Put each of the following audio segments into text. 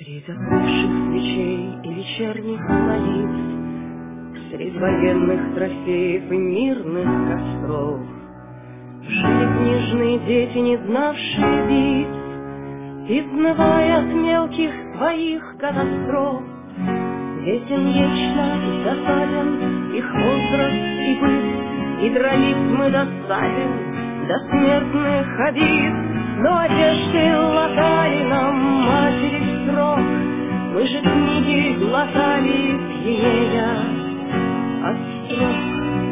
Среди застывших свечей и вечерних молитв, среди военных трофеев и мирных костров жили книжные дети, не знавшие битв, изнывая от мелких своих катастроф. Весен вечно и досаден их возраст и быт, и дрались мы досаден до смертных обид. Но одежды латали нам матери в срок, мы же книги глотали, пьянея от строк.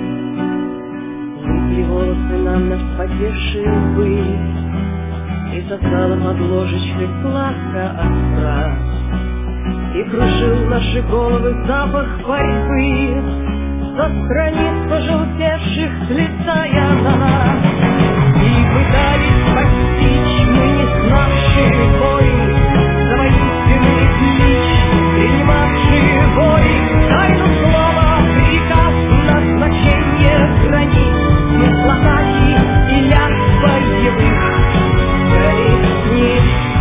Липли волосы нам на вспотевшие лбы, и сосала под ложечкой сладко от прав, и кружил наши головы запах борьбы со страниц пожелтевших, слетая на нас. И пытались постичь мы, не знавшие войн, за воинственный клич, принимавшие бой, тайну слова, приказ, назначение границ, мы глотали и ляг боевых колесниц.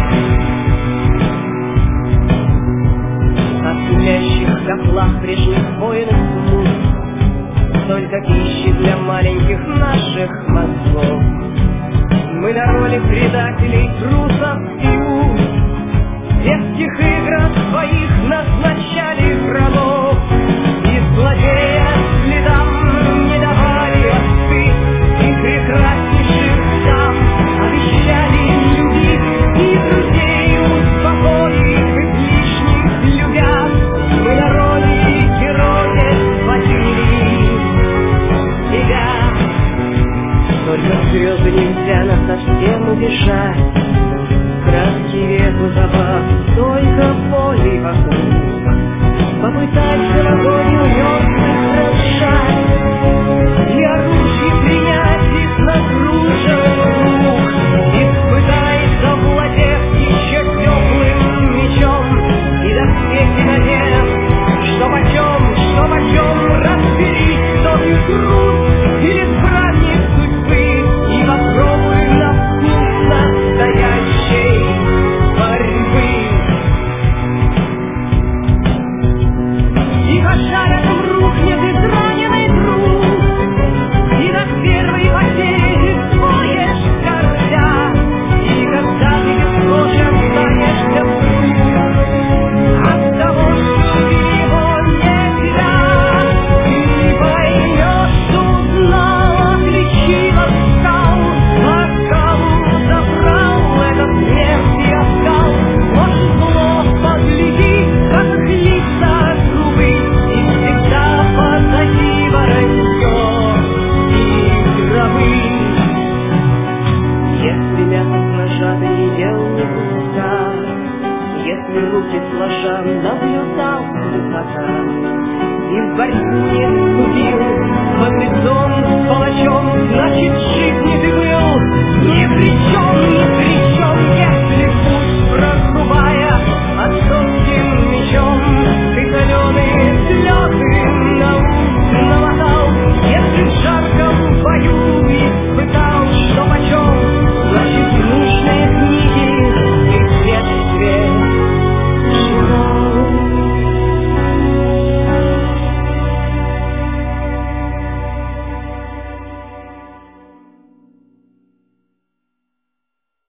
О тумящих котлах прежних воинов смут, только пищи для маленьких наших мозгов. Мы на роли предателей, трусов и уз, в детских играх своих назначали врагов, и злодея следам не давали остыть, и прекраснейших дам обещали любить, и друзей успокоив, и лишних любя, мы на роли героев сводили себя. Только слезы нельзя нас совсем убежать, краски веку забав, только поле вокруг. Попытайся ладонью мертвых разжать и оружие принять из нагруженных рук. Испытай, завладев еще теплым мечом, и доспехи надев, что почем разбери, кто ты труд или избранник судьбы, и попробуй на вкус настоящей борьбы. И хотя рядом рухнет израненный друг, и на первой потери смоешь гордя, и когда ты без кожи останешься вдруг от того, что его не тебя, ты поймешь, узнал, отличил от скал, а кому забрал этот смерть и оскал. Может, зло погляди, как лица грубы, и всегда позади воронье и гробы. Если мясо с ножа ты не ел ни куска, если руки сложа наблюдал высока, и в борьбу не вступил, под лицом с палачом, значит, жить